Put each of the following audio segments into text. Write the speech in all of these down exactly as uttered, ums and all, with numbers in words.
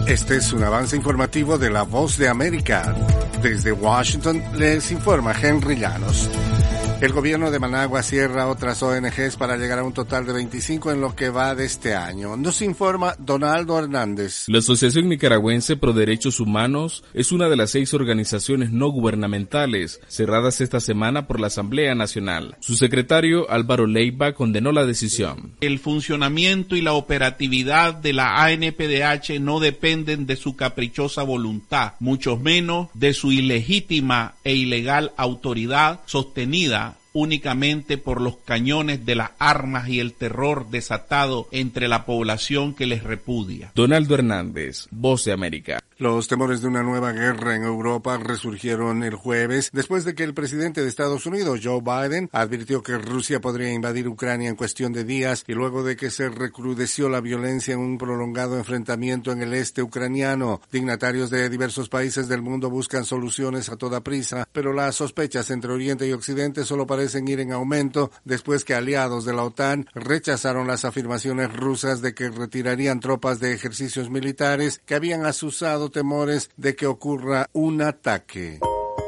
Este es un avance informativo de La Voz de América. Desde Washington les informa Henry Llanos. El gobierno de Managua cierra otras O N Ges para llegar a un total de veinticinco en lo que va de este año. Nos informa Donaldo Hernández. La Asociación Nicaragüense Pro Derechos Humanos es una de las seis organizaciones no gubernamentales cerradas esta semana por la Asamblea Nacional. Su secretario, Álvaro Leiva, condenó la decisión. El funcionamiento y la operatividad de la A N P D H no dependen de su caprichosa voluntad, mucho menos de su ilegítima e ilegal autoridad sostenida únicamente por los cañones de las armas y el terror desatado entre la población que les repudia. Donaldo Hernández, Voz de América. Los temores de una nueva guerra en Europa resurgieron el jueves después de que el presidente de Estados Unidos, Joe Biden, advirtió que Rusia podría invadir Ucrania en cuestión de días y luego de que se recrudeció la violencia en un prolongado enfrentamiento en el este ucraniano. Dignatarios de diversos países del mundo buscan soluciones a toda prisa, pero las sospechas entre Oriente y Occidente solo parecen ir en aumento después que aliados de la OTAN rechazaron las afirmaciones rusas de que retirarían tropas de ejercicios militares que habían azuzado temores de que ocurra un ataque.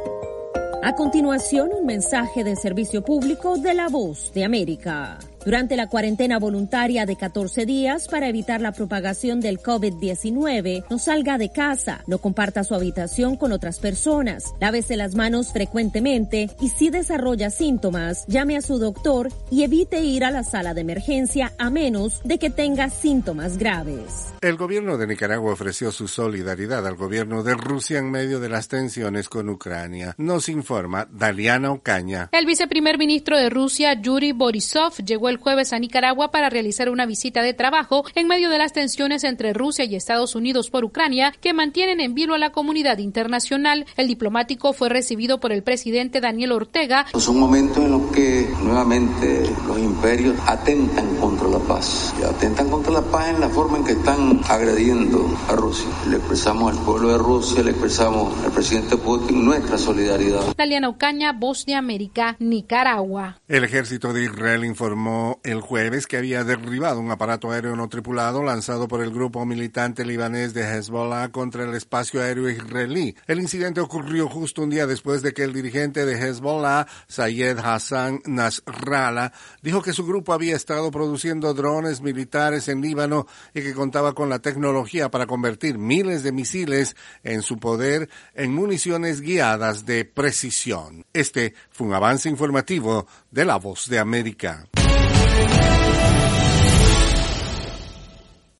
A continuación, un mensaje de servicio público de La Voz de América. Durante la cuarentena voluntaria de catorce días para evitar la propagación del COVID diecinueve, no salga de casa, no comparta su habitación con otras personas, lávese las manos frecuentemente y si desarrolla síntomas, llame a su doctor y evite ir a la sala de emergencia a menos de que tenga síntomas graves. El gobierno de Nicaragua ofreció su solidaridad al gobierno de Rusia en medio de las tensiones con Ucrania. Nos informa Daliana Ocaña. El viceprimer ministro de Rusia, Yuri Borisov, llegó el jueves a Nicaragua para realizar una visita de trabajo en medio de las tensiones entre Rusia y Estados Unidos por Ucrania que mantienen en vilo a la comunidad internacional. El diplomático fue recibido por el presidente Daniel Ortega. Son momentos en los que nuevamente los imperios atentan contra la paz. Y atentan contra la paz en la forma en que están agrediendo a Rusia. Le expresamos al pueblo de Rusia, le expresamos al presidente Putin nuestra solidaridad. Daliana Ocaña, Voz de América, Nicaragua. El ejército de Israel informó el jueves que había derribado un aparato aéreo no tripulado lanzado por el grupo militante libanés de Hezbollah contra el espacio aéreo israelí. El incidente ocurrió justo un día después de que el dirigente de Hezbollah, Sayed Hassan Nasrallah, dijo que su grupo había estado produciendo drones militares en Líbano y que contaba con la tecnología para convertir miles de misiles en su poder en municiones guiadas de precisión. Este fue un avance informativo de La Voz de América.